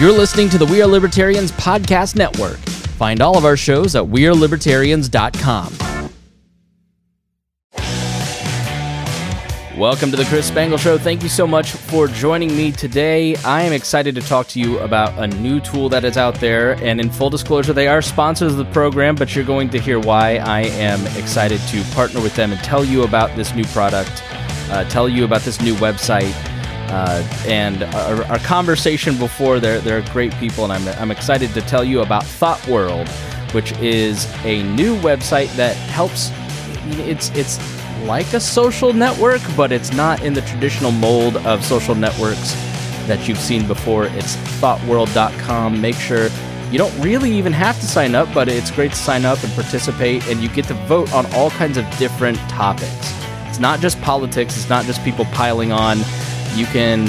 You're listening to the We Are Libertarians Podcast Network. Find all of our shows at wearelibertarians.com. Welcome to the Chris Spangle Show. Thank you so much for joining me today. I am excited to talk to you about a new tool that is out there, and in full disclosure, they are sponsors of the program, but you're going to hear why I am excited to partner with them and tell you about this new product, tell you about this new website, and our conversation before. They're great people, and I'm excited to tell you about Thought World, which is a new website that helps. It's like a social network, but it's not in the traditional mold of social networks that you've seen before. It's thoughtworld.com. Make sure you don't really even have to sign up, but it's great to sign up and participate, and you get to vote on all kinds of different topics. It's not just politics. It's not just people piling on. You can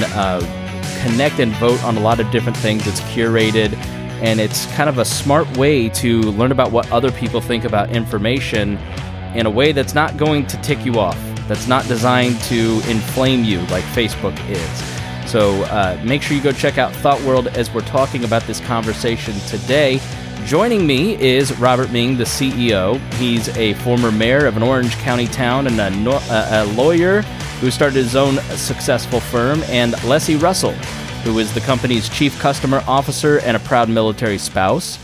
connect and vote on a lot of different things. It's curated, and it's kind of a smart way to learn about what other people think about information in a way that's not going to tick you off, that's not designed to inflame you like Facebook is. So make sure you go check out Thought World as we're talking about this conversation today. Joining me is Robert Ming, the CEO. He's a former mayor of an Orange County town and a lawyer who started his own successful firm, and Leslie Russell, who is the company's chief customer officer and a proud military spouse.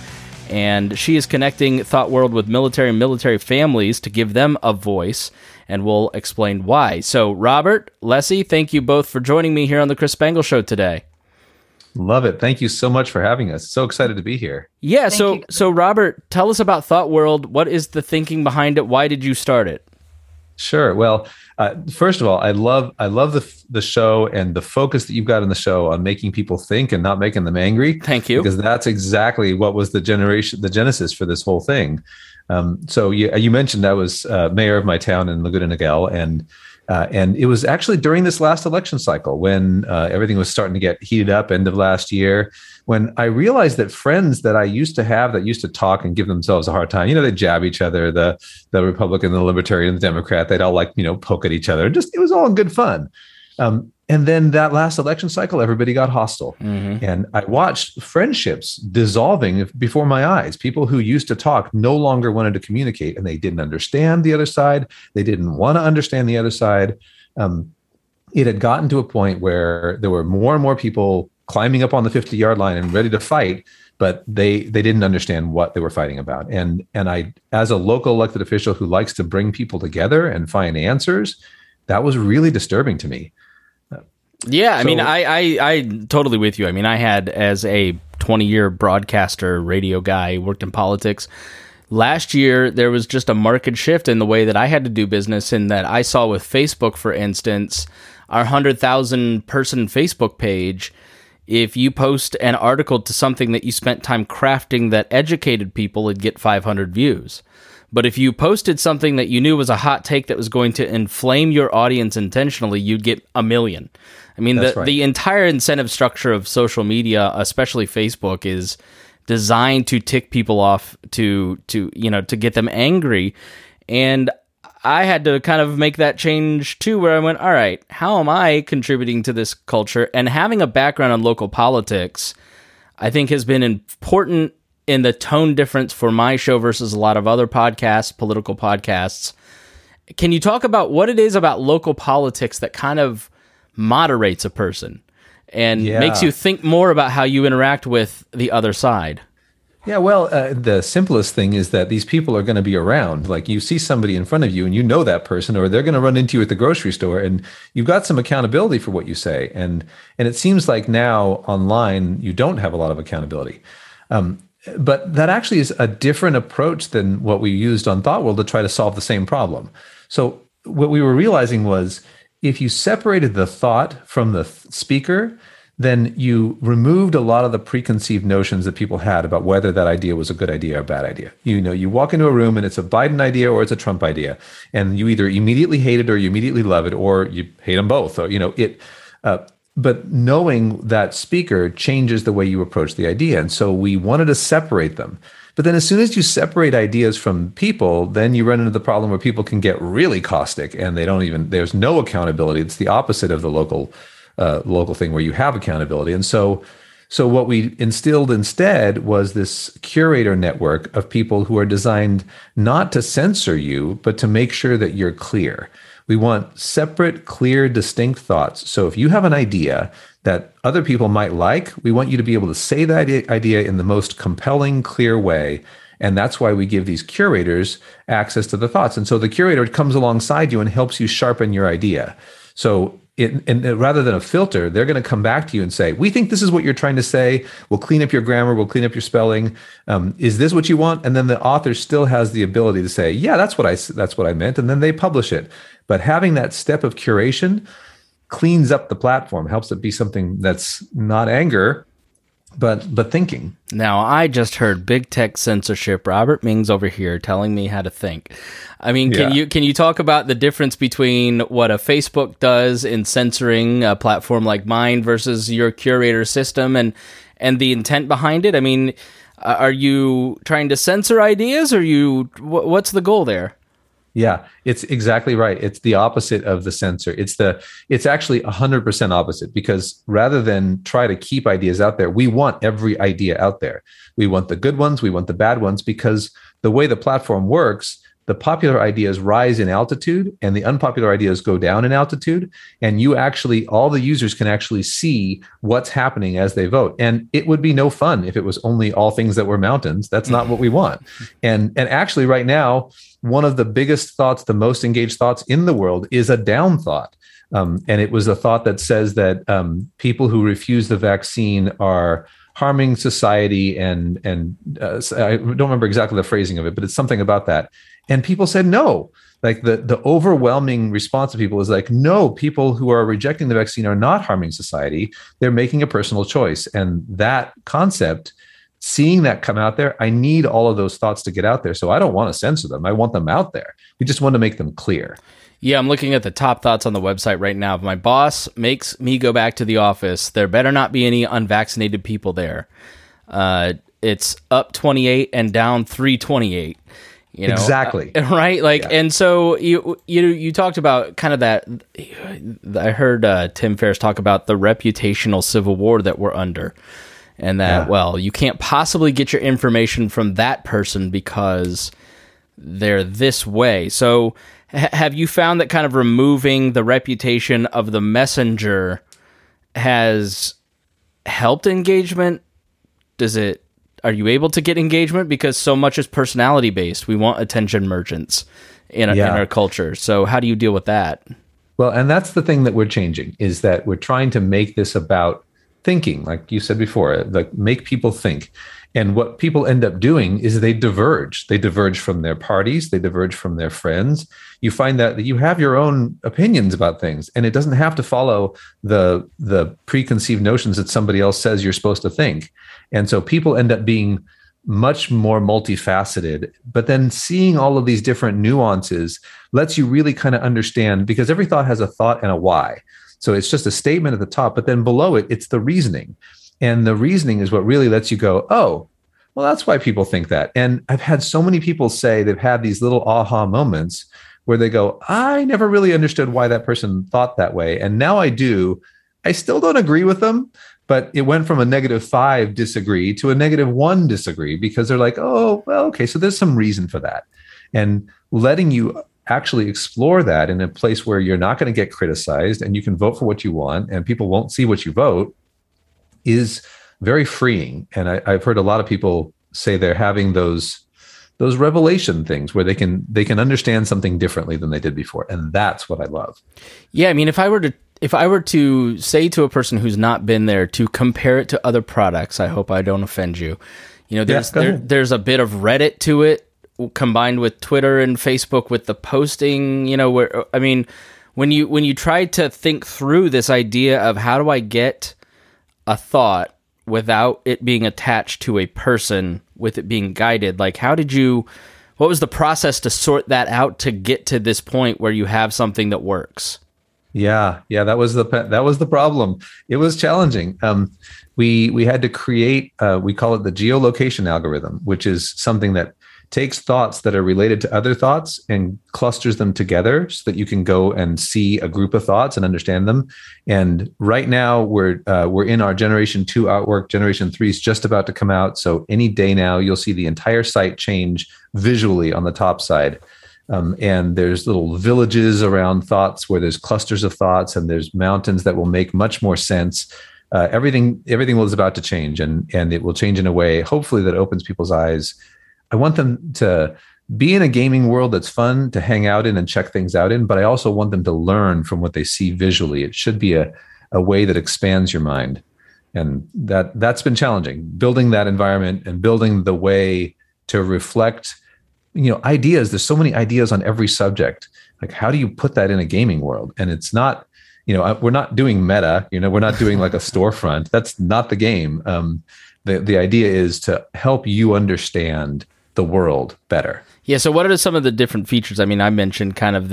And she is connecting Thought World with military and military families to give them a voice, and we'll explain why. So, Robert, Leslie, thank you both for joining me here on the Chris Spangle Show today. Love it. Thank you so much for having us. So excited to be here. Yeah, so Robert, tell us about Thought World. What is the thinking behind it? Why did you start it? Sure. Well, first of all, I love the show and the focus that you've got in the show on making people think and not making them angry. Thank you. Because that's exactly what was the genesis for this whole thing. So you mentioned I was mayor of my town in Laguna Niguel, and it was actually during this last election cycle when everything was starting to get heated up, end of last year, when I realized that friends that I used to have that used to talk and give themselves a hard time, they jab each other, the Republican, the Libertarian, the Democrat, they'd all poke at each other. It was all in good fun. And then that last election cycle, everybody got hostile. Mm-hmm. And I watched friendships dissolving before my eyes. People who used to talk no longer wanted to communicate, and they didn't understand the other side. They didn't want to understand the other side. It had gotten to a point where there were more and more people climbing up on the 50-yard line and ready to fight, but they didn't understand what they were fighting about. And I, as a local elected official who likes to bring people together and find answers, that was really disturbing to me. Yeah, I mean, I totally with you. I mean, I had, as a 20-year broadcaster, radio guy, worked in politics. Last year, there was just a marked shift in the way that I had to do business, in that I saw with Facebook, for instance, our 100,000 person Facebook page. If you post an article to something that you spent time crafting that educated people, it'd get 500 views. But if you posted something that you knew was a hot take that was going to inflame your audience intentionally, you'd get 1 million. I mean, the entire incentive structure of social media, especially Facebook, is designed to tick people off, to get them angry. And I had to kind of make that change too, where I went, all right, how am I contributing to this culture? And having a background in local politics, I think, has been important in the tone difference for my show versus a lot of other podcasts, political podcasts. Can you talk about what it is about local politics that kind of moderates a person and makes you think more about how you interact with the other side? Yeah, well, the simplest thing is that these people are going to be around. Like, you see somebody in front of you and you know that person, or they're going to run into you at the grocery store, and you've got some accountability for what you say. And it seems like now online you don't have a lot of accountability. But that actually is a different approach than what we used on Thought World to try to solve the same problem. So what we were realizing was, if you separated the thought from the speaker, then you removed a lot of the preconceived notions that people had about whether that idea was a good idea or a bad idea. You walk into a room and it's a Biden idea or it's a Trump idea, and you either immediately hate it or you immediately love it, or you hate them both. Or but knowing that speaker changes the way you approach the idea, and so we wanted to separate them. But then as soon as you separate ideas from people, then you run into the problem where people can get really caustic, and there's no accountability. It's the opposite of the local thing where you have accountability. And so So what we instilled instead was this curator network of people who are designed not to censor you, but to make sure that you're clear. We want separate, clear, distinct thoughts. So if you have an idea that other people might like, we want you to be able to say that idea in the most compelling, clear way. And that's why we give these curators access to the thoughts. And so the curator comes alongside you and helps you sharpen your idea. So rather than a filter, they're going to come back to you and say, we think this is what you're trying to say. We'll clean up your grammar. We'll clean up your spelling. Is this what you want? And then the author still has the ability to say, yeah, that's what I meant. And then they publish it. But having that step of curation cleans up the platform, helps it be something that's not anger, but thinking. Now, I just heard big tech censorship. Robert Mings over here telling me how to think. I mean, can you talk about the difference between what a Facebook does in censoring a platform like mine versus your curator system and the intent behind it? I mean, are you trying to censor ideas, or what's the goal there? Yeah, it's exactly right. It's the opposite of the censor. It's actually 100% opposite, because rather than try to keep ideas out there, we want every idea out there. We want the good ones, we want the bad ones, because the way the platform works, the popular ideas rise in altitude and the unpopular ideas go down in altitude. And all the users can actually see what's happening as they vote. And it would be no fun if it was only all things that were mountains. That's not what we want. And actually right now, one of the biggest thoughts, the most engaged thoughts in the world is a down thought. And it was a thought that says that people who refuse the vaccine are harming society. And I don't remember exactly the phrasing of it, but it's something about that. And people said no. Like the overwhelming response of people is like, no, people who are rejecting the vaccine are not harming society. They're making a personal choice. And that concept, seeing that come out there, I need all of those thoughts to get out there. So I don't want to censor them. I want them out there. We just want to make them clear. Yeah, I'm looking at the top thoughts on the website right now. If my boss makes me go back to the office, there better not be any unvaccinated people there. It's up 28 and down 328. Exactly. Right? And so you talked about kind of that. I heard Tim Ferriss talk about the reputational civil war that we're under. And that, you can't possibly get your information from that person because they're this way. So have you found that kind of removing the reputation of the messenger has helped engagement? Are you able to get engagement? Because so much is personality based. We want attention merchants in our culture. So how do you deal with that? Well, and that's the thing that we're changing, is that we're trying to make this about thinking, like you said before, like make people think. And what people end up doing is they diverge. They diverge from their parties. They diverge from their friends. You find that you have your own opinions about things, and it doesn't have to follow the preconceived notions that somebody else says you're supposed to think. And so people end up being much more multifaceted, but then seeing all of these different nuances lets you really kind of understand, because every thought has a thought and a why. So it's just a statement at the top, but then below it, it's the reasoning. And the reasoning is what really lets you go, oh, well, that's why people think that. And I've had so many people say they've had these little aha moments where they go, I never really understood why that person thought that way. And now I do. I still don't agree with them, but it went from a -5 disagree to a -1 disagree, because they're like, oh, well, okay, so there's some reason for that. And letting you actually explore that in a place where you're not going to get criticized and you can vote for what you want and people won't see what you vote is very freeing. And I've heard a lot of people say they're having those revelation things where they can understand something differently than they did before. And that's what I love. Yeah. I mean, if I were to say to a person who's not been there to compare it to other products, I hope I don't offend you. There's a bit of Reddit to it, combined with Twitter and Facebook with the posting, when you try to think through this idea of how do I get a thought without it being attached to a person, with it being guided, like what was the process to sort that out to get to this point where you have something that works? Yeah, that was the problem. It was challenging. We had to create, we call it the geolocation algorithm, which is something that takes thoughts that are related to other thoughts and clusters them together so that you can go and see a group of thoughts and understand them. And right now we're in our Generation 2 artwork. Generation 3 is just about to come out. So any day now, you'll see the entire site change visually on the top side. And there's little villages around thoughts where there's clusters of thoughts, and there's mountains that will make much more sense. Everything was about to change, and it will change in a way, hopefully, that opens people's eyes. I want them to be in a gaming world that's fun to hang out in and check things out in, but I also want them to learn from what they see visually. It should be a way that expands your mind. And that's been challenging, building that environment and building the way to reflect ideas. There's so many ideas on every subject. Like, how do you put that in a gaming world? And it's not, we're not doing meta, we're not doing like a storefront. That's not the game. The idea is to help you understand the world better. Yeah. So what are some of the different features? I mean, I mentioned kind of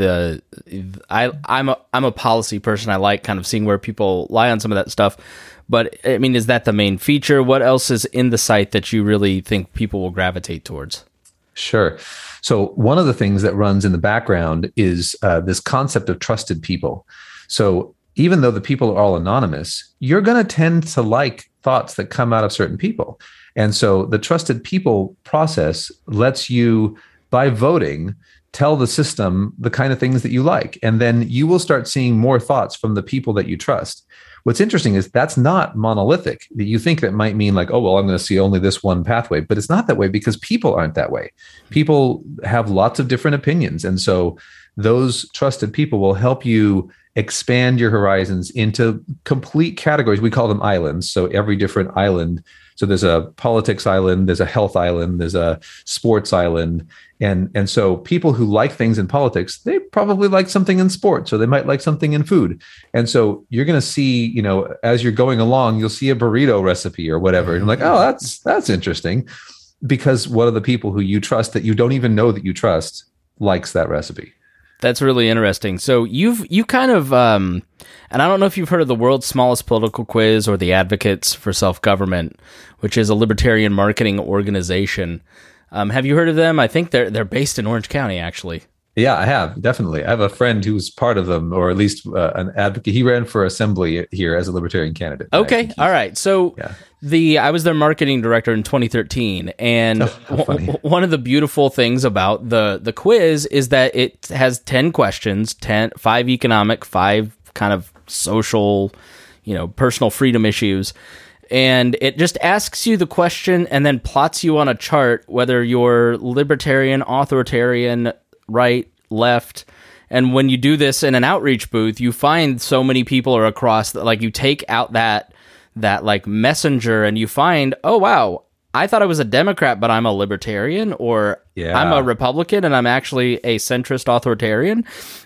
I'm a policy person. I like kind of seeing where people lie on some of that stuff. But I mean, is that the main feature? What else is in the site that you really think people will gravitate towards? Sure. So one of the things that runs in the background is this concept of trusted people. So even though the people are all anonymous, you're going to tend to like thoughts that come out of certain people. And so the trusted people process lets you, by voting, tell the system the kind of things that you like. And then you will start seeing more thoughts from the people that you trust. What's interesting is that's not monolithic. You think that might mean like, oh, well, I'm going to see only this one pathway, but it's not that way because people aren't that way. People have lots of different opinions. And so those trusted people will help you expand your horizons into complete categories. We call them islands. So every different island. So there's a politics island, there's a health island, there's a sports island. And so people who like things in politics, they probably like something in sports, or they might like something in food. And so you're going to see, as you're going along, you'll see a burrito recipe or whatever. And you're like, oh, that's interesting. Because one of the people who you trust that you don't even know that you trust likes that recipe. That's really interesting. So you kind of, and I don't know if you've heard of the world's smallest political quiz or the Advocates for Self-Government, which is a libertarian marketing organization. Have you heard of them? I think they're based in Orange County, actually. Yeah, I have, definitely. I have a friend who's part of them, or at least an advocate. He ran for assembly here as a libertarian candidate. Okay, all right. So I was their marketing director in 2013, and one of the beautiful things about the quiz is that it has 10 questions, 5 economic, 5 kind of social, personal freedom issues. And it just asks you the question and then plots you on a chart, whether you're libertarian, authoritarian, right, left. And when you do this in an outreach booth, you find so many people are across, like you take out that like messenger and you find, oh, wow, I thought I was a Democrat, but I'm a libertarian, or I'm a Republican and I'm actually a centrist authoritarian.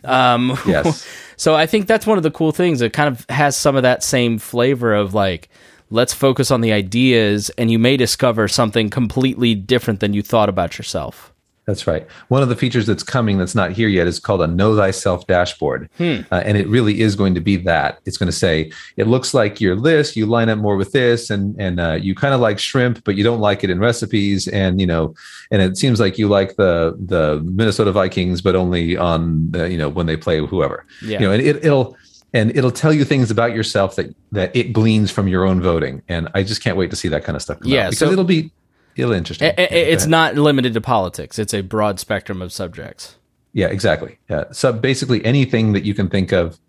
Yes. So I think that's one of the cool things. It kind of has some of that same flavor of like, let's focus on the ideas, and you may discover something completely different than you thought about yourself. That's right. One of the features that's coming that's not here yet is called a Know Thyself dashboard. And it really is going to be that. It's going to say, it looks like your list, you line up more with this, and you kind of like shrimp, but you don't like it in recipes. And, and it seems like you like the Minnesota Vikings, but only on, when they play whoever. Yeah. And it'll tell you things about yourself that it gleans from your own voting. And I just can't wait to see that kind of stuff come out, because it'll be interesting. It's not limited to politics. It's a broad spectrum of subjects. Yeah, exactly. Yeah. So basically anything that you can think of.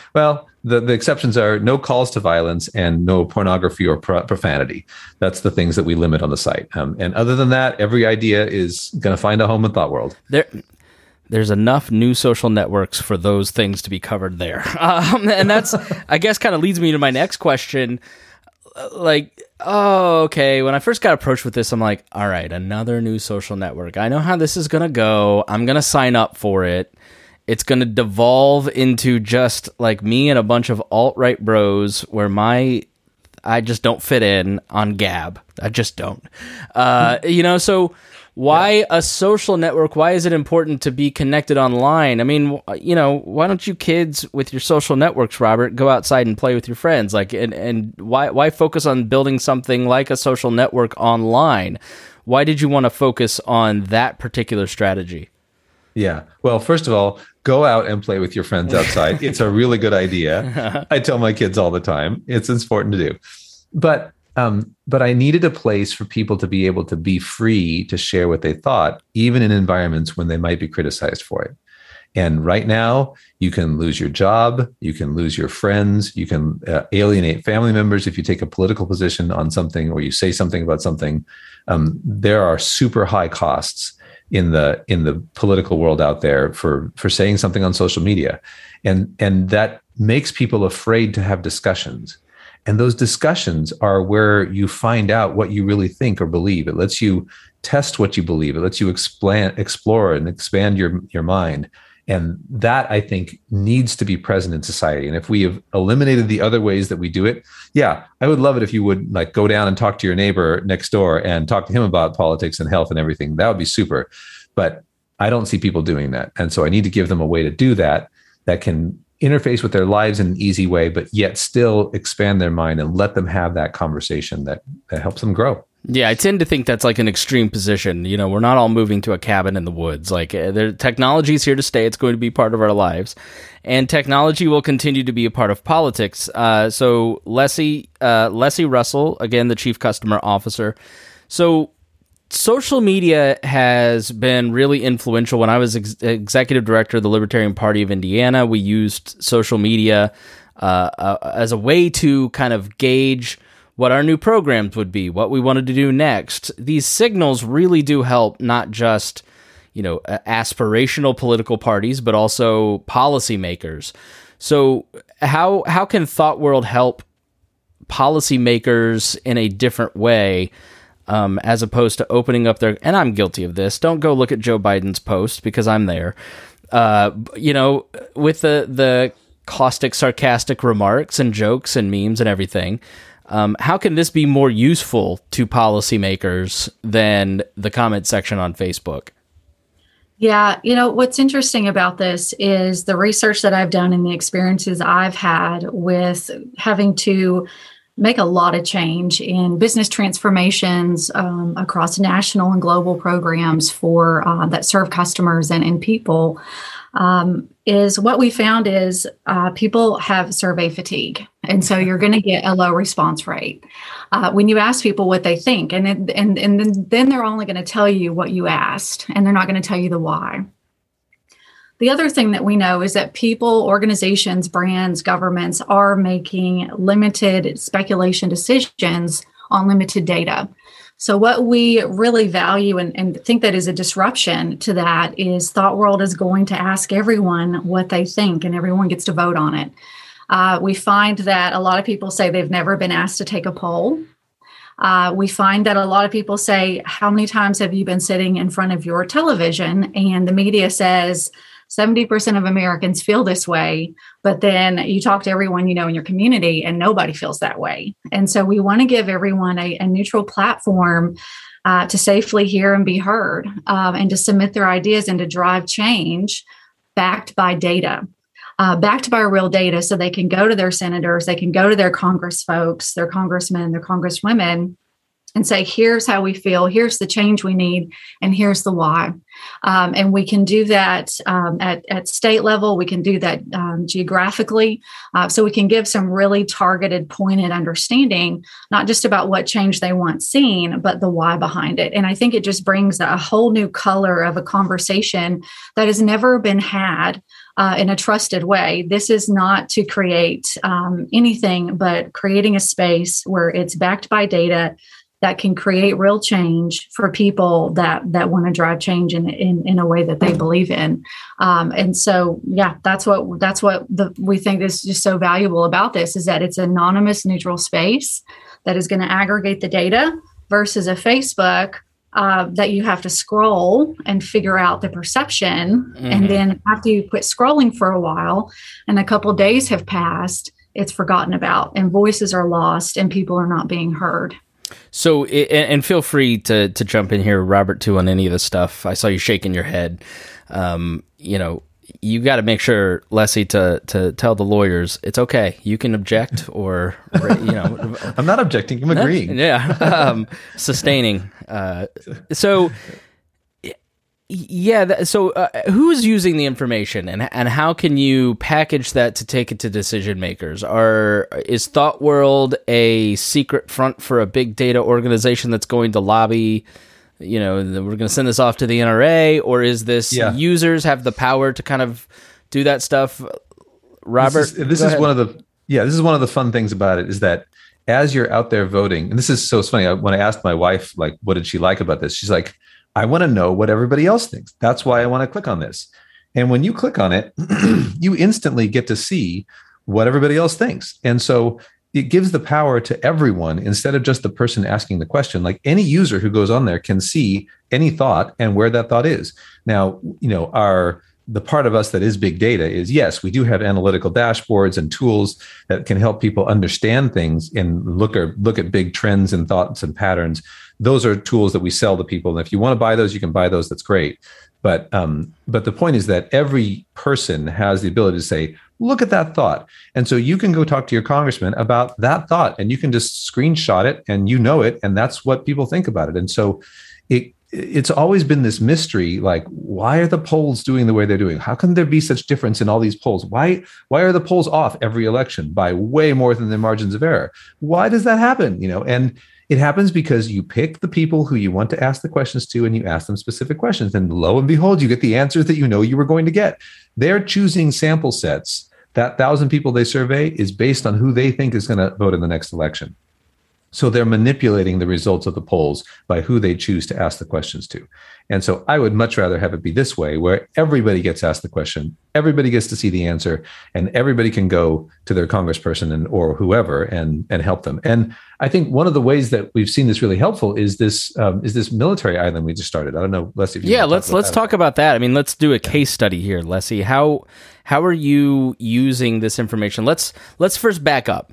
The exceptions are no calls to violence and no pornography or profanity. That's the things that we limit on the site. And other than that, every idea is going to find a home in Thought World. There's enough new social networks for those things to be covered there. And that's, I guess, kind of leads me to my next question. Okay, when I first got approached with this, I'm like, all right, another new social network. I know how this is going to go. I'm going to sign up for it. It's going to devolve into just like me and a bunch of alt-right bros where I just don't fit in on Gab. I just don't. So why a social network? Why is it important to be connected online? I mean, why don't you kids with your social networks, Robert, go outside and play with your friends? Like, and why focus on building something like a social network online? Why did you want to focus on that particular strategy? Yeah. Well, first of all, go out and play with your friends outside. It's a really good idea. I tell my kids all the time, it's important to do. But I needed a place for people to be able to be free to share what they thought, even in environments when they might be criticized for it. And right now, you can lose your job, you can lose your friends, you can alienate family members if you take a political position on something or you say something about something. There are super high costs in the political world out there for saying something on social media, and that makes people afraid to have discussions. And those discussions are where you find out what you really think or believe. It lets you test what you believe. It lets you explore and expand your mind. And that, I think, needs to be present in society. And if we have eliminated the other ways that we do it, yeah, I would love it if you would like go down and talk to your neighbor next door and talk to him about politics and health and everything. That would be super. But I don't see people doing that. And so I need to give them a way to do that can interface with their lives in an easy way, but yet still expand their mind and let them have that conversation that helps them grow. Yeah, I tend to think that's like an extreme position. You know, we're not all moving to a cabin in the woods. Like, technology is here to stay. It's going to be part of our lives. And technology will continue to be a part of politics. So Leslie Russell, again, the Chief Customer Officer. So social media has been really influential. When I was executive director of the Libertarian Party of Indiana, we used social media as a way to kind of gauge what our new programs would be, what we wanted to do next. These signals really do help not just, aspirational political parties, but also policymakers. So how can Thought World help policymakers in a different way, as opposed to opening up their, and I'm guilty of this, don't go look at Joe Biden's post because I'm there, with the caustic, sarcastic remarks and jokes and memes and everything. How can this be more useful to policymakers than the comment section on Facebook? Yeah, what's interesting about this is the research that I've done and the experiences I've had with having to make a lot of change in business transformations across national and global programs for that serve customers and people. Is what we found is people have survey fatigue. And so you're going to get a low response rate when you ask people what they think. And then they're only going to tell you what you asked, and they're not going to tell you the why. The other thing that we know is that people, organizations, brands, governments are making limited speculation decisions on limited data. So what we really value and think that is a disruption to that is Thought World is going to ask everyone what they think, and everyone gets to vote on it. We find that a lot of people say they've never been asked to take a poll. We find that a lot of people say, how many times have you been sitting in front of your television? And the media says 70% of Americans feel this way, but then you talk to everyone in your community and nobody feels that way. And so we want to give everyone a neutral platform to safely hear and be heard, and to submit their ideas and to drive change backed by data. Backed by real data, so they can go to their senators, they can go to their Congress folks, their congressmen, their congresswomen, and say, here's how we feel, here's the change we need, and here's the why. And we can do that at state level. We can do that geographically. So we can give some really targeted, pointed understanding, not just about what change they want seen, but the why behind it. And I think it just brings a whole new color of a conversation that has never been had in a trusted way. This is not to create anything, but creating a space where it's backed by data that can create real change for people that want to drive change in a way that they believe in. And so, yeah, that's what we think is just so valuable about this, is that it's an anonymous, neutral space that is going to aggregate the data versus a Facebook that you have to scroll and figure out the perception. Mm-hmm. And then after you quit scrolling for a while and a couple of days have passed, it's forgotten about and voices are lost and people are not being heard. So, and feel free to jump in here, Robert, too, on any of this stuff. I saw you shaking your head. You you got to make sure, Leslie, to tell the lawyers it's okay. You can object, or I'm not objecting. I'm agreeing. Yeah, sustaining. So who's using the information, and how can you package that to take it to decision makers? Is ThoughtWorld a secret front for a big data organization that's going to lobby? We're going to send this off to the NRA, or is this users have the power to kind of do that stuff? Robert, this is one of the fun things about it, is that as you're out there voting, and it's funny. When I asked my wife, like, what did she like about this? She's like, I want to know what everybody else thinks. That's why I want to click on this. And when you click on it, you instantly get to see what everybody else thinks. And so it gives the power to everyone instead of just the person asking the question. Like, any user who goes on there can see any thought and where that thought is. Now, the part of us that is big data is, yes, we do have analytical dashboards and tools that can help people understand things and look at big trends and thoughts and patterns. Those are tools that we sell to people. And if you want to buy those, you can buy those. That's great. But the point is that every person has the ability to say, look at that thought. And so you can go talk to your congressman about that thought, and you can just screenshot it, and it, and that's what people think about it. And so it's always been this mystery, like, why are the polls doing the way they're doing? How can there be such difference in all these polls? Why are the polls off every election by way more than their margins of error? Why does that happen? And it happens because you pick the people who you want to ask the questions to, and you ask them specific questions. And lo and behold, you get the answers that you were going to get. They're choosing sample sets. That 1,000 people they survey is based on who they think is going to vote in the next election. So they're manipulating the results of the polls by who they choose to ask the questions to. And so I would much rather have it be this way, where everybody gets asked the question, everybody gets to see the answer, and everybody can go to their congressperson or whoever and help them. And I think one of the ways that we've seen this really helpful is this military island we just started. I don't know, Leslie. Let's talk about that. I mean, let's do a case study here, Leslie. How are you using this information? Let's first back up.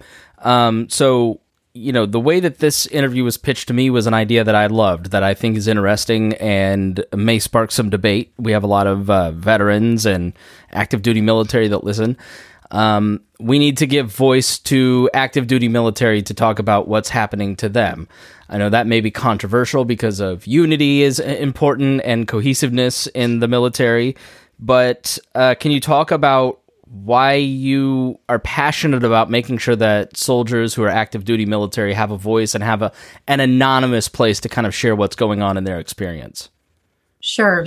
The way that this interview was pitched to me was an idea that I loved, that I think is interesting and may spark some debate. We have a lot of veterans and active duty military that listen. We need to give voice to active duty military to talk about what's happening to them. I know that may be controversial because of unity is important and cohesiveness in the military, but can you talk about why you are passionate about making sure that soldiers who are active duty military have a voice and have an anonymous place to kind of share what's going on in their experience? Sure.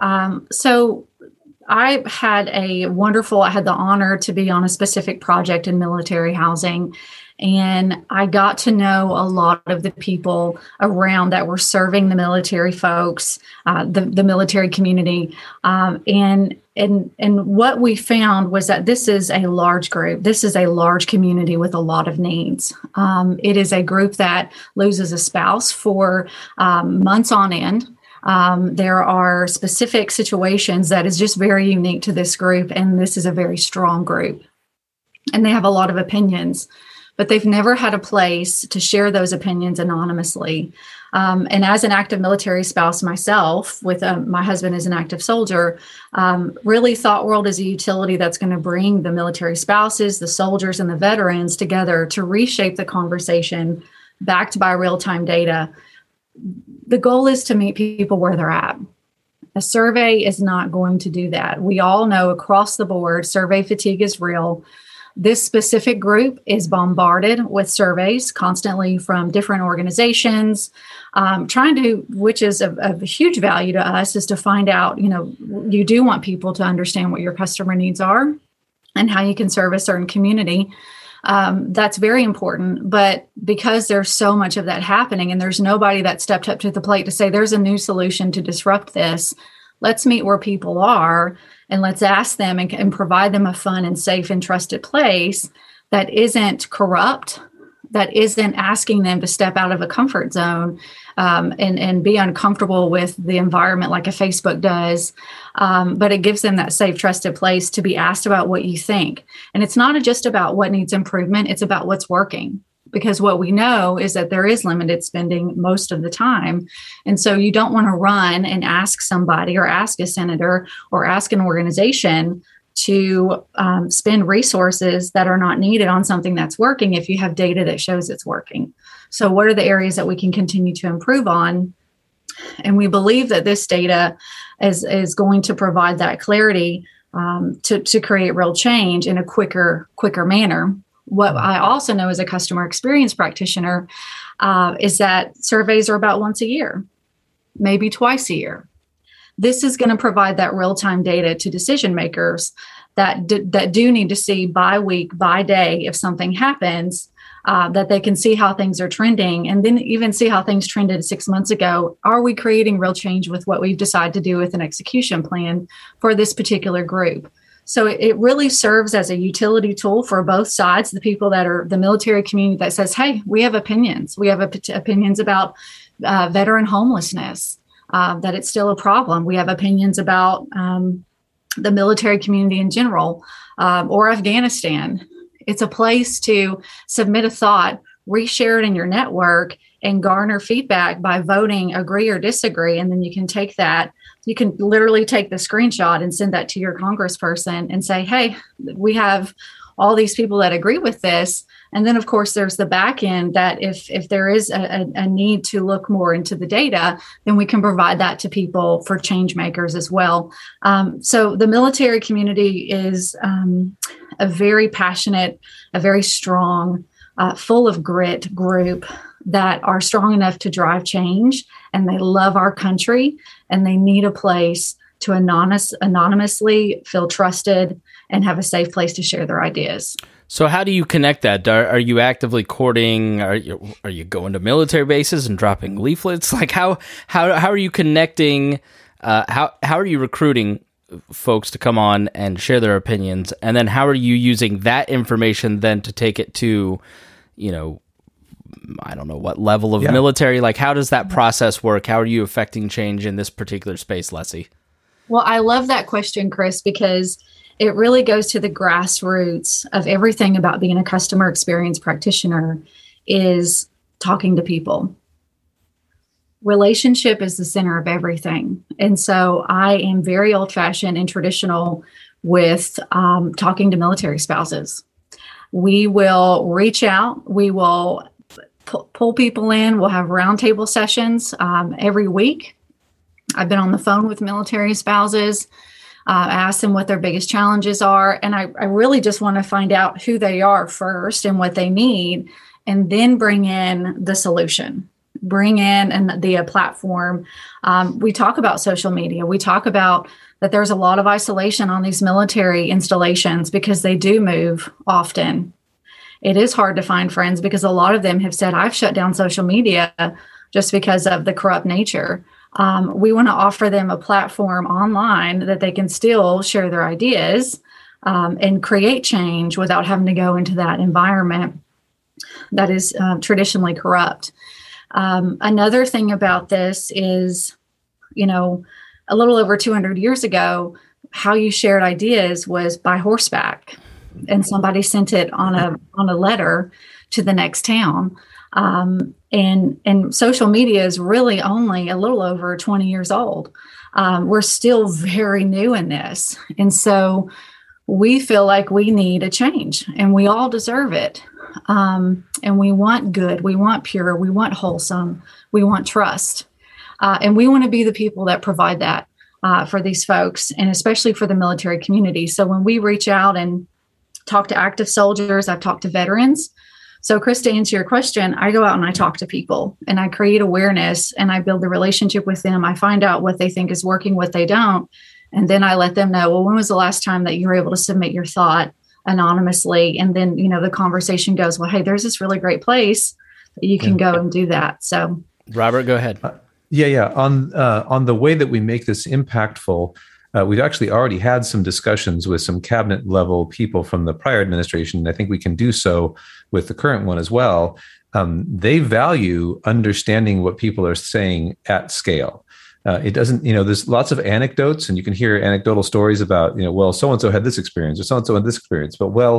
So I had the honor to be on a specific project in military housing. And I got to know a lot of the people around that were serving the military folks, the military community. And what we found was that this is a large group. This is a large community with a lot of needs. It is a group that loses a spouse for months on end. There are specific situations that is just very unique to this group. And this is a very strong group. And they have a lot of opinions, but they've never had a place to share those opinions anonymously. And as an active military spouse myself, with my husband as an active soldier, really ThoughtWorld is a utility that's going to bring the military spouses, the soldiers, and the veterans together to reshape the conversation backed by real-time data. The goal is to meet people where they're at. A survey is not going to do that. We all know across the board, survey fatigue is real. This specific group is bombarded with surveys constantly from different organizations, which is of huge value to us, is to find out, you do want people to understand what your customer needs are and how you can serve a certain community. That's very important. But because there's so much of that happening and there's nobody that stepped up to the plate to say there's a new solution to disrupt this, let's meet where people are and let's ask them and provide them a fun and safe and trusted place that isn't corrupt, that isn't asking them to step out of a comfort zone and be uncomfortable with the environment like a Facebook does. But it gives them that safe, trusted place to be asked about what you think. And it's not just about what needs improvement. It's about what's working. because what we know is that there is limited spending most of the time. And so you don't want to run and ask somebody or ask a senator or ask an organization to spend resources that are not needed on something that's working if you have data that shows it's working. So what are the areas that we can continue to improve on? And we believe that this data is going to provide that clarity to create real change in a quicker manner. What I also know as a customer experience practitioner is that surveys are about once a year, maybe twice a year. This is going to provide that real-time data to decision makers that do need to see by week, by day, if something happens, that they can see how things are trending, and then even see how things trended 6 months ago. Are we creating real change with what we've decided to do with an execution plan for this particular group? So it really serves as a utility tool for both sides, the people that are the military community that says, hey, we have opinions. We have opinions about veteran homelessness, that it's still a problem. We have opinions about the military community in general, or Afghanistan. It's a place to submit a thought, reshare it in your network, and garner feedback by voting agree or disagree. And then you can take that. You can literally take the screenshot and send that to your congressperson and say, hey, we have all these people that agree with this. And then, of course, there's the back end that if there is a need to look more into the data, then we can provide that to people for change makers as well. So the military community is a very passionate, a very strong, full of grit group that are strong enough to drive change, and they love our country, and they need a place to anonymously feel trusted and have a safe place to share their ideas. So how do you connect that? Are you actively courting? Are you going to military bases and dropping leaflets? Like how are you connecting? How are you recruiting folks to come on and share their opinions? And then how are you using that information then to take it to, I don't know what level of military? Like how does that process work? How are you affecting change in this particular space, Leslie? Well, I love that question, Chris, because it really goes to the grassroots of everything about being a customer experience practitioner is talking to people. Relationship is the center of everything. And so I am very old-fashioned and traditional with talking to military spouses. We will reach out. We will pull people in. We'll have roundtable sessions every week. I've been on the phone with military spouses. Ask them what their biggest challenges are. And I really just want to find out who they are first and what they need, and then bring in the solution, bring in the platform. We talk about social media. We talk about that there's a lot of isolation on these military installations because they do move often. It is hard to find friends because a lot of them have said, I've shut down social media just because of the corrupt nature. We want to offer them a platform online that they can still share their ideas and create change without having to go into that environment that is traditionally corrupt. Another thing about this is, a little over 200 years ago, how you shared ideas was by horseback, and somebody sent it on a letter to the next town. And social media is really only a little over 20 years old. We're still very new in this. And so we feel like we need a change, and we all deserve it. And we want good, we want pure, we want wholesome, we want trust. And we want to be the people that provide that for these folks, and especially for the military community. So when we reach out and talk to active soldiers, I've talked to veterans. So, Chris, to answer your question, I go out and I talk to people, and I create awareness, and I build a relationship with them. I find out what they think is working, what they don't. And then I let them know, well, when was the last time that you were able to submit your thought anonymously? And then, the conversation goes, well, hey, there's this really great place that you can go and do that. So, Robert, go ahead. On the way that we make this impactful, we've actually already had some discussions with some cabinet level people from the prior administration. I think we can do so with the current one as well. They value understanding what people are saying at scale. It doesn't, there's lots of anecdotes, and you can hear anecdotal stories about, well, so-and-so had this experience or so-and-so had this experience. But,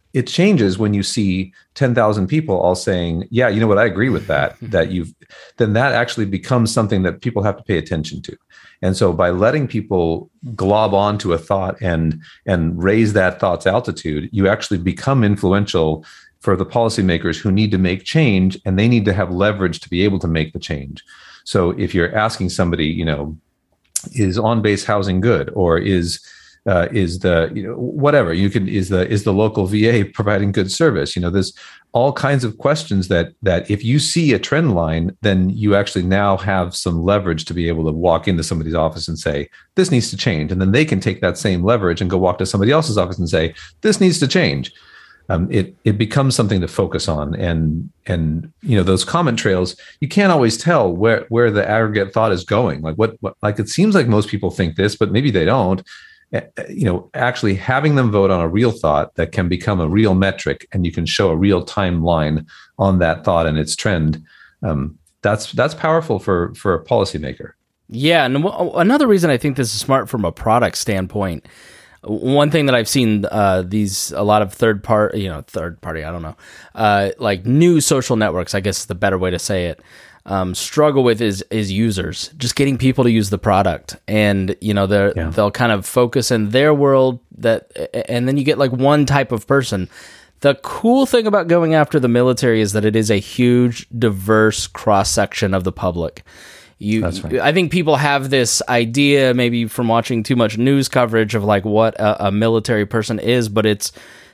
It changes when you see 10,000 people all saying, yeah, you know what, I agree with that, then that actually becomes something that people have to pay attention to. And so by letting people glob onto a thought and raise that thought's altitude, you actually become influential for the policymakers who need to make change, and they need to have leverage to be able to make the change. So if you're asking somebody, is on-base housing good, or is the whatever you can is the local VA providing good service? There's all kinds of questions that if you see a trend line, then you actually now have some leverage to be able to walk into somebody's office and say, this needs to change. And then they can take that same leverage and go walk to somebody else's office and say, this needs to change. It becomes something to focus on. And those comment trails, you can't always tell where the aggregate thought is going. Like what it seems like most people think this, but maybe they don't. Actually having them vote on a real thought that can become a real metric, and you can show a real timeline on that thought and its trend. That's powerful for a policymaker. Yeah, and another reason I think this is smart from a product standpoint. One thing that I've seen a lot of third party, I don't know, like new social networks, I guess is the better way to say it, struggle with is users, just getting people to use the product. And, they'll kind of focus in their world and then you get like one type of person. The cool thing about going after the military is that it is a huge, diverse cross-section of the public. That's right. I think people have this idea, maybe from watching too much news coverage, of like what a military person is, but it's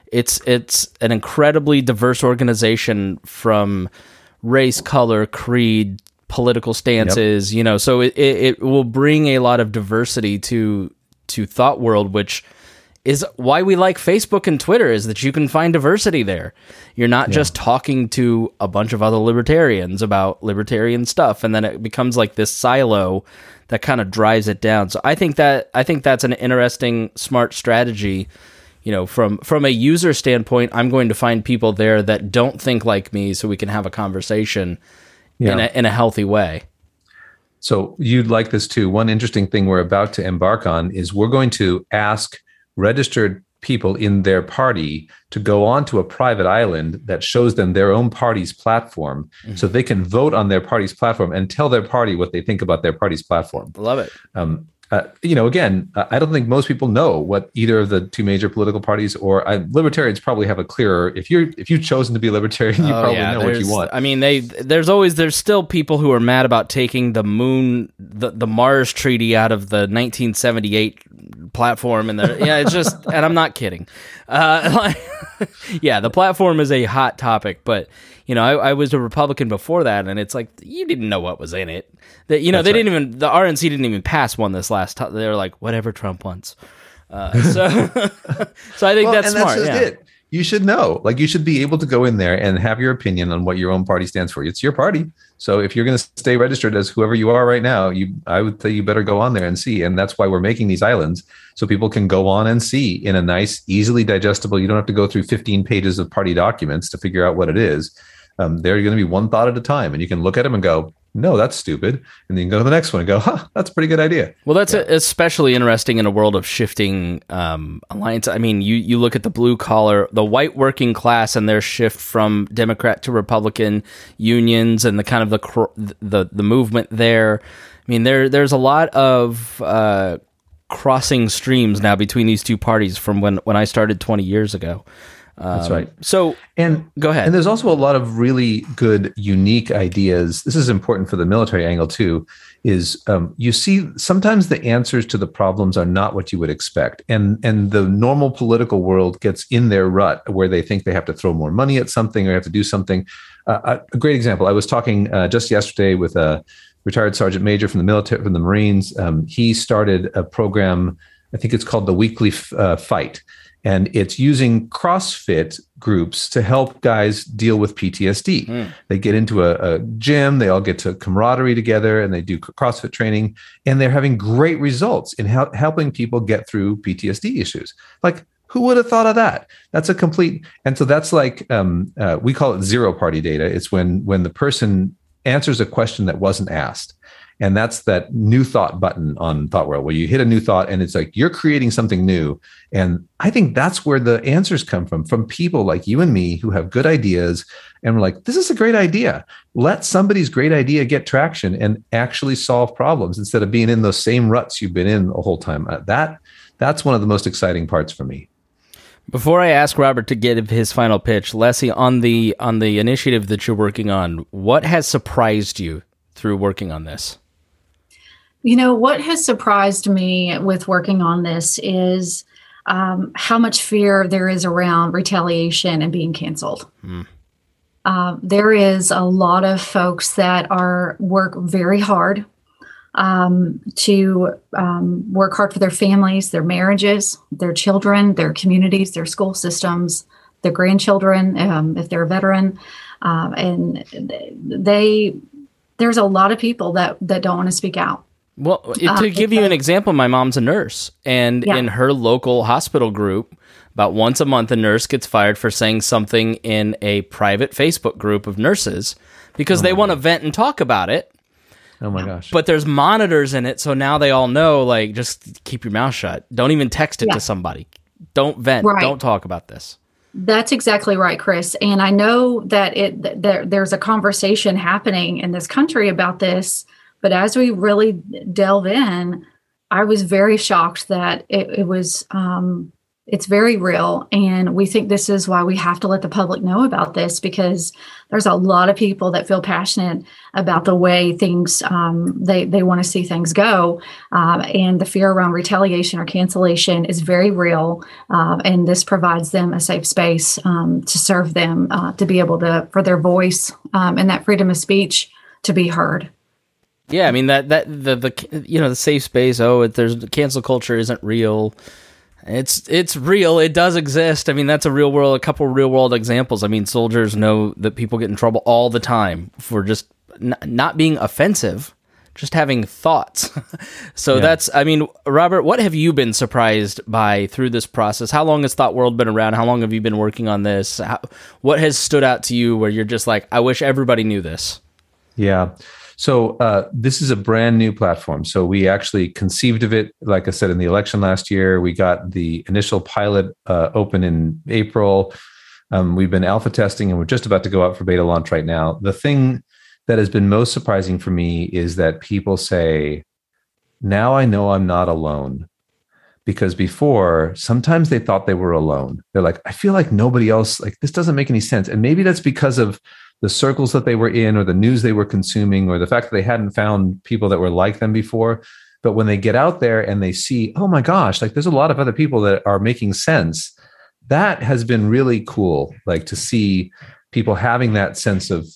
an incredibly diverse organization from race, color, creed, political stances. Yep. So it will bring a lot of diversity to thought world, which is why we like Facebook and Twitter, is that you can find diversity there. You're not just talking to a bunch of other libertarians about libertarian stuff, and then it becomes like this silo that kind of drives it down. So I think that's an interesting, smart strategy. From a user standpoint, I'm going to find people there that don't think like me, so we can have a conversation in a healthy way. So you'd like this too. One interesting thing we're about to embark on is we're going to ask registered people in their party to go onto a private island that shows them their own party's platform, so they can vote on their party's platform and tell their party what they think about their party's platform. Love it. Again, I don't think most people know what either of the two major political parties, or libertarians probably have a clearer. If you've chosen to be a libertarian, you probably know what you want. I mean, there's still people who are mad about taking the Mars Treaty out of the 1978 platform, and it's just, and I'm not kidding. The platform is a hot topic, but I was a Republican before that, and it's like, you didn't know what was in it. That the RNC didn't even pass one this last time. They were like, whatever Trump wants. So I think that's smart. That's just it. You should know. Like, you should be able to go in there and have your opinion on what your own party stands for. It's your party. So if you're going to stay registered as whoever you are right now, I would say you better go on there and see. And that's why we're making these islands, so people can go on and see in a nice, easily digestible. You don't have to go through 15 pages of party documents to figure out what it is. They're going to be one thought at a time, and you can look at them and go, no, that's stupid. And then you can go to the next one and go, that's a pretty good idea. Well, that's especially interesting in a world of shifting alliance. I mean, you look at the blue collar, the white working class, and their shift from Democrat to Republican unions, and the kind of the movement there. I mean, there's a lot of crossing streams now between these two parties from when I started 20 years ago. That's right. So, go ahead. And there's also a lot of really good, unique ideas. This is important for the military angle too, is you see sometimes the answers to the problems are not what you would expect. And the normal political world gets in their rut where they think they have to throw more money at something or have to do something. A great example, I was talking just yesterday with a retired sergeant major from the military, from the Marines. He started a program, I think it's called the Weekly Fight. And it's using CrossFit groups to help guys deal with PTSD. They get into a gym, they all get to camaraderie together, and they do CrossFit training. And they're having great results in helping people get through PTSD issues. Like, who would have thought of that? That's a complete, and so that's like, we call it zero party data. It's when the person answers a question that wasn't asked. And that's that new thought button on Thought World, where you hit a new thought and it's like you're creating something new. And I think that's where the answers come from people like you and me who have good ideas. And we're like, this is a great idea. Let somebody's great idea get traction and actually solve problems instead of being in those same ruts you've been in the whole time. That's one of the most exciting parts for me. Before I ask Robert to give his final pitch, Leslie, on the initiative that you're working on, what has surprised you through working on this? What has surprised me with working on this is how much fear there is around retaliation and being canceled. There is a lot of folks that work very hard to work hard for their families, their marriages, their children, their communities, their school systems, their grandchildren, if they're a veteran. And there's a lot of people that don't want to speak out. Well, to give you an example, my mom's a nurse, and in her local hospital group, about once a month, a nurse gets fired for saying something in a private Facebook group of nurses because they want to vent and talk about it. Oh my gosh. But there's monitors in it, so now they all know, like, just keep your mouth shut. Don't even text it to somebody. Don't vent. Right. Don't talk about this. That's exactly right, Chris. And I know that there's a conversation happening in this country about this, but as we really delve in, I was very shocked that it was it's very real. And we think this is why we have to let the public know about this, because there's a lot of people that feel passionate about the way things, they want to see things go. And the fear around retaliation or cancellation is very real. And this provides them a safe space to serve them, to be able to, for their voice and that freedom of speech to be heard. Yeah, I mean, the safe space, there's cancel culture isn't real. It's real. It does exist. I mean, that's a couple real world examples. I mean, soldiers know that people get in trouble all the time for just not being offensive, just having thoughts. So Robert, what have you been surprised by through this process? How long has Thought World been around? How long have you been working on this? What has stood out to you where you're just like, I wish everybody knew this? Yeah. So this is a brand new platform. So we actually conceived of it, like I said, in the election last year. We got the initial pilot open in April. We've been alpha testing and we're just about to go out for beta launch right now. The thing that has been most surprising for me is that people say, now I know I'm not alone. Because before, sometimes they thought they were alone. They're like, I feel like nobody else, like this doesn't make any sense. And maybe that's because of the circles that they were in or the news they were consuming or the fact that they hadn't found people that were like them before. But when they get out there and they see, oh my gosh, like there's a lot of other people that are making sense. That has been really cool. Like to see people having that sense of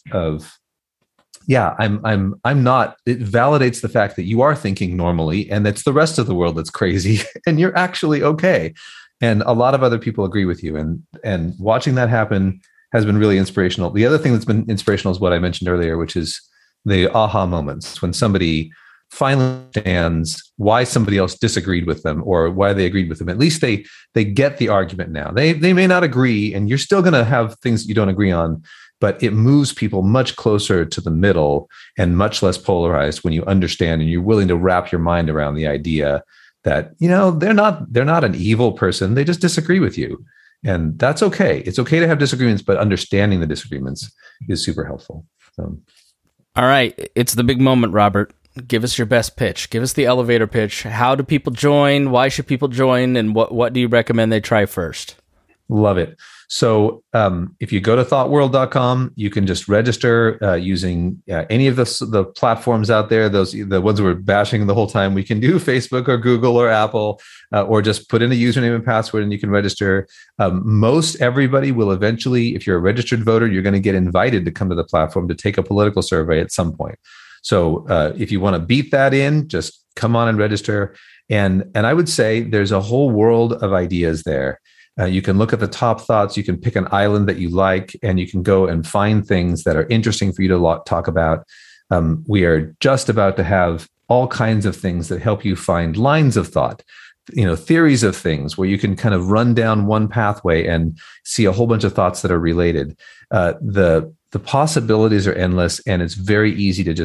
I'm not, it validates the fact that you are thinking normally and it's the rest of the world that's crazy and you're actually okay. And a lot of other people agree with you. And watching that happen has been really inspirational. The other thing that's been inspirational is what I mentioned earlier, which is the aha moments when somebody finally understands why somebody else disagreed with them or why they agreed with them. At least they get the argument now. They may not agree, and you're still going to have things you don't agree on, but it moves people much closer to the middle and much less polarized when you understand and you're willing to wrap your mind around the idea that, they're not an evil person. They just disagree with you. And that's okay. It's okay to have disagreements, but understanding the disagreements is super helpful. So. All right. It's the big moment, Robert. Give us your best pitch. Give us the elevator pitch. How do people join? Why should people join? And what do you recommend they try first? Love it. So if you go to thoughtworld.com, you can just register using any of the platforms out there. The ones we're bashing the whole time. We can do Facebook or Google or Apple, or just put in a username and password and you can register. Most everybody will eventually, if you're a registered voter, you're going to get invited to come to the platform to take a political survey at some point. So if you want to beat that in, just come on and register. And I would say there's a whole world of ideas there. You can look at the top thoughts. You can pick an island that you like, and you can go and find things that are interesting for you to talk about. We are just about to have all kinds of things that help you find lines of thought, theories of things where you can kind of run down one pathway and see a whole bunch of thoughts that are related. The possibilities are endless, and it's very easy to just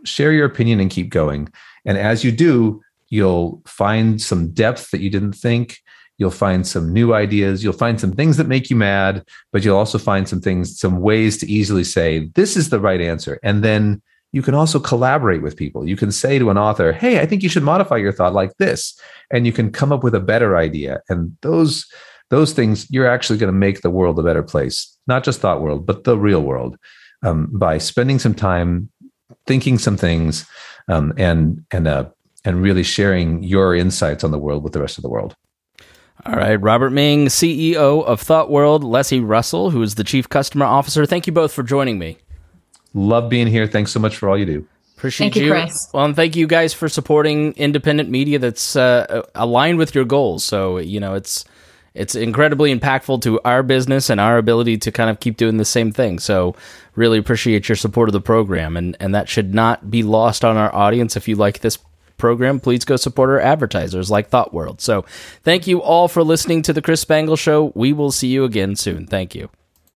share your opinion and keep going. And as you do, you'll find some depth that you didn't think. You'll find some new ideas. You'll find some things that make you mad, but you'll also find some ways to easily say, this is the right answer. And then you can also collaborate with people. You can say to an author, hey, I think you should modify your thought like this. And you can come up with a better idea. And those things, you're actually going to make the world a better place, not just thought world, but the real world, by spending some time thinking some things and really sharing your insights on the world with the rest of the world. All right, Robert Ming, CEO of ThoughtWorld, Leslie Russell, who is the Chief Customer Officer. Thank you both for joining me. Love being here. Thanks so much for all you do. Appreciate you. Thank you, Chris. Well, and thank you guys for supporting independent media that's aligned with your goals. So, it's incredibly impactful to our business and our ability to kind of keep doing the same thing. So really appreciate your support of the program. And that should not be lost on our audience. If you like this program, please go support our advertisers like ThoughtWorld. So thank you all for listening to The Chris Spangle Show. We will see you again soon. Thank you.